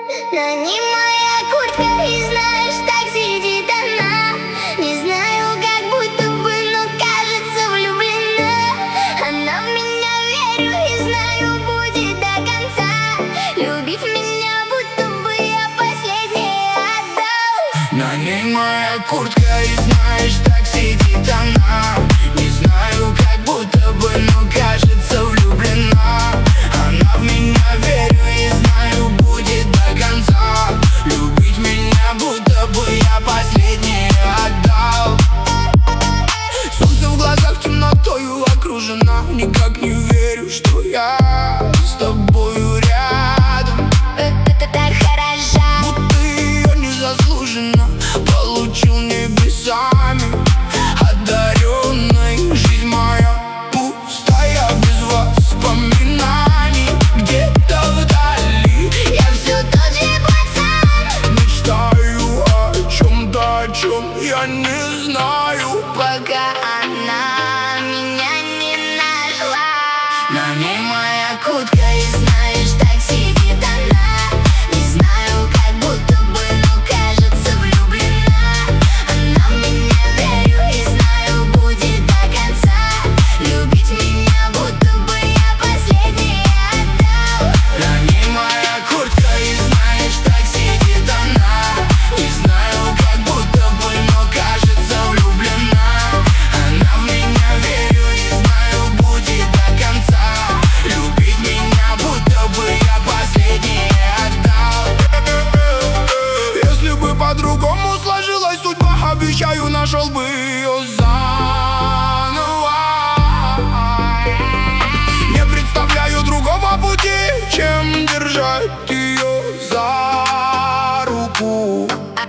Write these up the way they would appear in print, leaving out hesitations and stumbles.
На ней моя куртка, и знаешь, так сидит она. Не знаю, как будто бы, но кажется влюблена. Она в меня, верю, и знаю, будет до конца. Любив меня, будто бы я последнее отдал. На ней моя куртка, и знаешь, так сидит она. Не знаю, как будто бы, но кажется влюблена. Она в меня, верю, и знаю, будет до конца. Любить меня, будто бы я последнее отдал. Солнце в глазах темнотою окружена. Никак не верю, что я с тобою рядом. Это так хорошо. Будто ее незаслуженно получил небесами одаренной. Жизнь моя пустая, без воспоминаний. Где-то вдали Я все тот же пацан, мечтаю о чем-то, о чем я не знаю, пока она меня не нашла. на ней моя Куртка, и знаешь, так сидит она. Не знаю, как будто бы, но кажется влюблена. Она в меня, верю, и знаю, будет до конца. Любить меня, будто бы я последнее отдал. На ней моя куртка, и знаешь, так сидит она. Не знаю, как будто бы, но кажется влюблена. Она в меня, верю, и знаю, будет до конца. Любить меня, будто бы я последнее отдал. Если бы по-другому сложилась судьба, обещаю, нашел бы ее заново. Не представляю другого пути, чем держать ее за руку.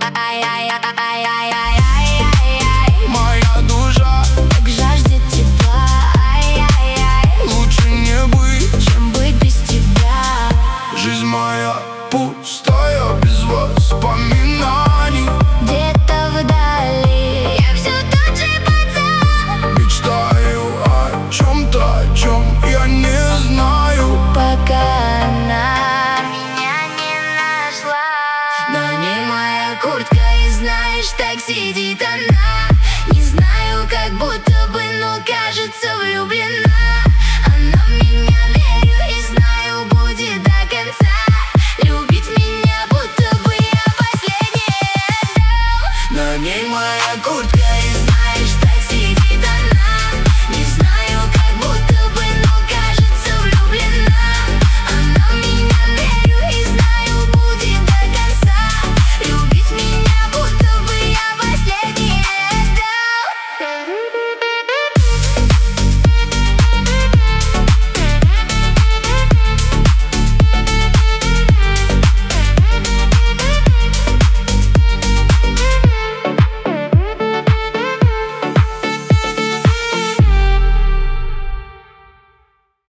Моя душа Так жаждет тепла, лучше не быть. чем быть без тебя. Жизнь моя пустая, без воспоминаний. Где-то вдали я все тот же пацан, Мечтаю о чем-то, о чем я не знаю, пока она меня не нашла. на ней моя Куртка, и знаешь, так сидит